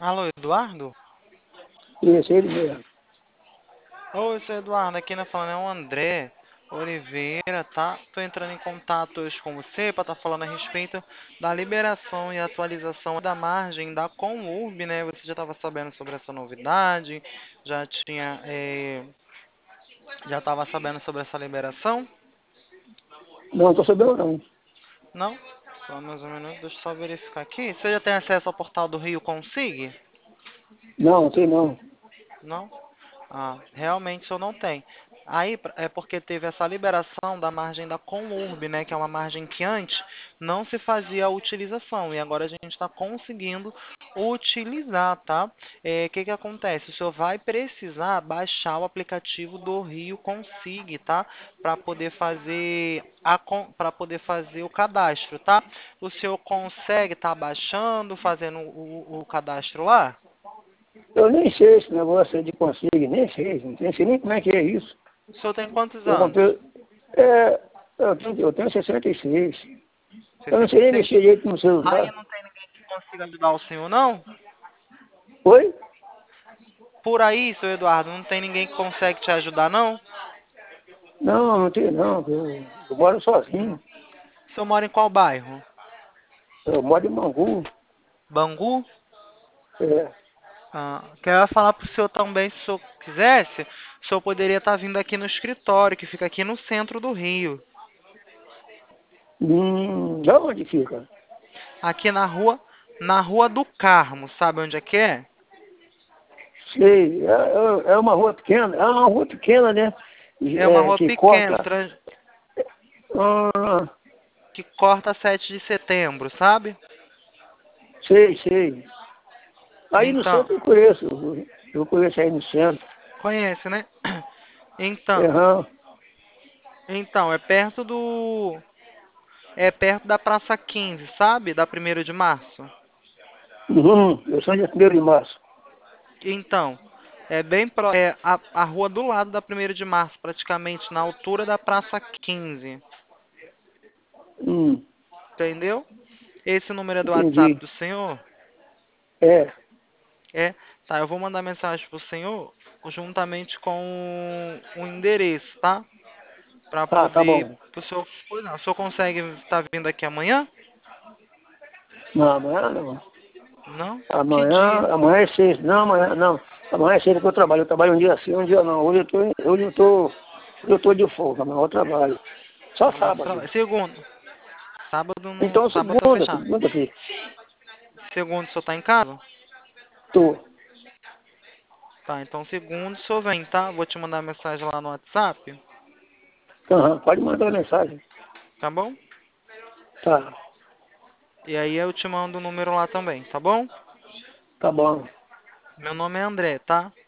Alô, Eduardo? Isso, ele mesmo. Oi, seu Eduardo, aqui na falando é o André Oliveira, tá? Tô entrando em contato hoje com você para estar falando a respeito da liberação e atualização da margem da Comurb, né? Você já estava sabendo sobre essa novidade? Já tinha, já estava sabendo sobre essa liberação? Não, estou sabendo não. Não? Só mais um minuto, deixa eu só verificar aqui. Você já tem acesso ao portal do Rio Consig? Não, não tem não. Não? Ah, realmente isso não tem. Aí é porque teve essa liberação da margem da Conurb, né, que é uma margem que antes não se fazia a utilização e agora a gente está conseguindo utilizar, tá? O que que acontece? O senhor vai precisar baixar o aplicativo do Rio Consig, tá? Para poder fazer para poder fazer o cadastro, tá? O senhor consegue estar baixando, fazendo o cadastro lá? Eu nem sei esse negócio aí de consigo, nem sei nem como é que é isso. O senhor tem quantos Eu anos? comprei. É, eu tenho 66. Eu não sei nem 66. mexer direito no Aí celular. não tem ninguém que consiga ajudar o senhor, não? Oi? Por aí, seu Eduardo, não tem ninguém que consegue te ajudar, não? Não, não tem não. Eu moro sozinho. O senhor mora em qual bairro? Eu moro em Mangu. Bangu? É. Quero falar pro senhor também, se o senhor quisesse, o senhor poderia estar vindo aqui no escritório, que fica aqui no centro do Rio. Da onde fica? Aqui na Rua do Carmo, sabe onde é que é? Sei. É uma rua pequena. É uma rua pequena, né? É uma rua Que pequena, corta. Ah, que corta 7 de setembro, sabe? sei. Aí no Então, centro eu conheço. Eu conheço aí no centro. conhece, né? Então, Aham. então, é perto da Praça 15, sabe? Da 1º de Março. Uhum. Eu sou de 1º de março. Então, é a rua do lado da 1º de Março, praticamente na altura da Praça 15. Hum, Entendeu? Esse número é do WhatsApp entendi. do senhor? É. É? Tá, eu vou mandar mensagem pro senhor juntamente com o endereço, tá? Pra Ah, tá poder. bom. O senhor, pois não, o senhor consegue estar vindo aqui amanhã? Não, amanhã não. Não? Que dia? Amanhã é sexta. Não, amanhã não. Amanhã é sexta que eu trabalho. Eu trabalho um dia sim, um dia não. Hoje eu tô de folga, amanhã eu trabalho. Só Amanhã você sábado. trabalha. Segundo. Sábado não. Então Sábado tá segunda, fechado. segunda aqui. Segundo, o senhor tá em casa? Tô. Tá, então segundo, o senhor vem, tá? Vou te mandar mensagem lá no WhatsApp, Aham, pode mandar mensagem. tá bom? Tá, E aí eu te mando o número lá também, tá bom? tá bom. Meu nome é André, tá?